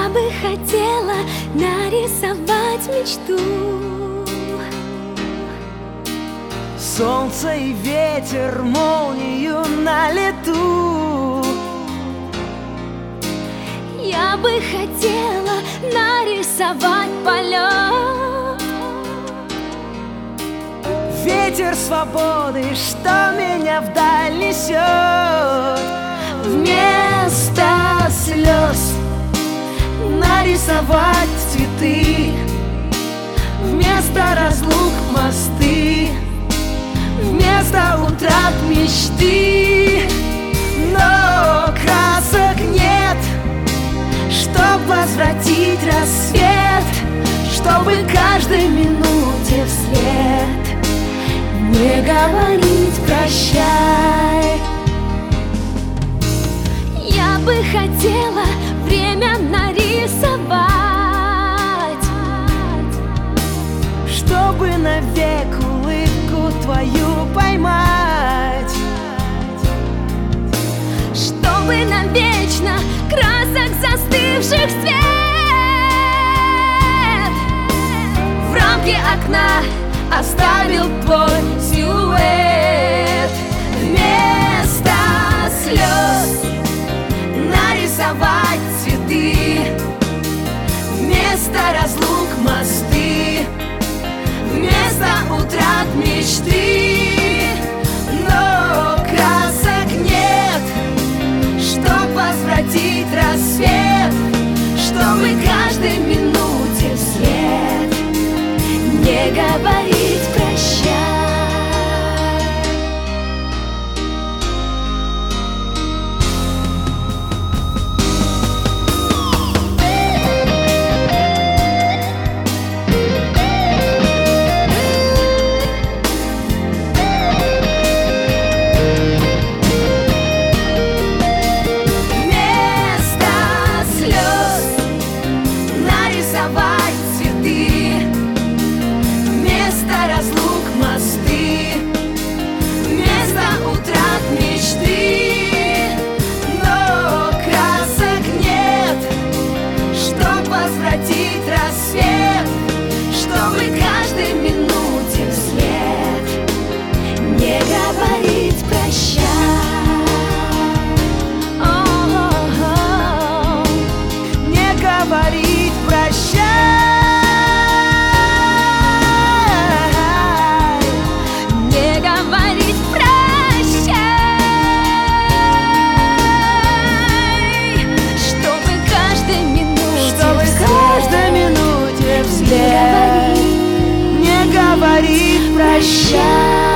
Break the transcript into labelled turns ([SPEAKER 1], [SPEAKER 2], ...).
[SPEAKER 1] Я бы хотела нарисовать мечту.
[SPEAKER 2] Солнце и ветер, молнию на лету.
[SPEAKER 1] Я бы хотела нарисовать полет.
[SPEAKER 2] Ветер свободы, что меня вдаль несет.
[SPEAKER 1] Вместо слез
[SPEAKER 2] нарисовать цветы, вместо разлук мосты, вместо утрат мечты. Но красок нет, чтоб возвратить рассвет, чтобы каждой минуте вслед не говорить прощай. Я бы хотела время нарисовать, чтобы навек улыбку твою поймать,
[SPEAKER 1] чтобы навечно красок застывших цвет в рамке окна оставил твой силуэт. Вместо слез нарисовать цветы, вместо разлук мосты, вместо утрат мечты. Но красок нет, чтоб возвратить рассвет, чтобы каждой минуте вслед не говорить прощай. Возвратить рассвет, чтобы каждой минуте вслед не говорить прощай.
[SPEAKER 2] не говорить прощай,
[SPEAKER 1] Не говорить прощай, чтобы каждой минуте
[SPEAKER 2] вслед не говорить прощай.